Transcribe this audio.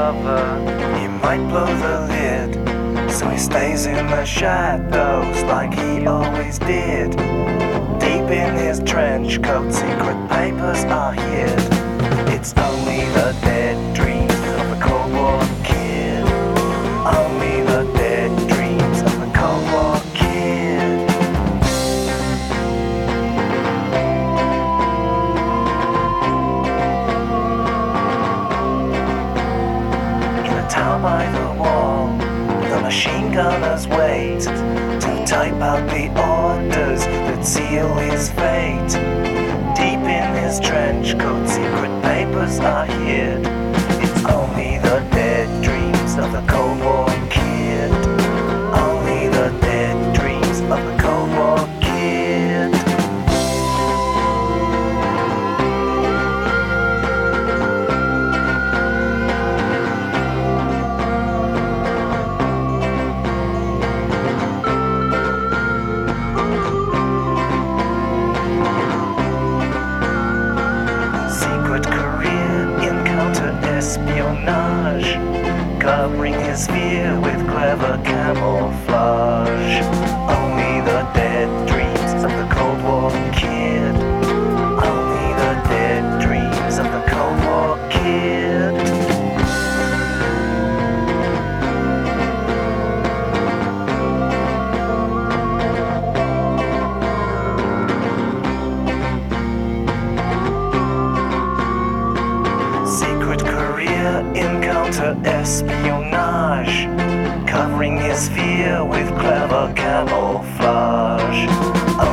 cover. He might blow the lid, so he stays in the shadows like he always did. Deep in his trench coat, secret papers are hid. It's only the dead dreams of the Cold War kid. Only the dead dreams of the Cold War kid. In a tower by the wall, the machine gunners wait to type out the orders that seal his fate. Deep in his trench coat, secret papers are hid. It's only the dead dreams of the Cold War kid. Only the dead dreams of the Cold War kid. Secret career in counter-espionage, covering his fear with clever camouflage. Only the dead dreams of the Cold War kid. Only the dead dreams of the Cold War kid. Secret career in counter-espionage, covering his fear with clever camouflage.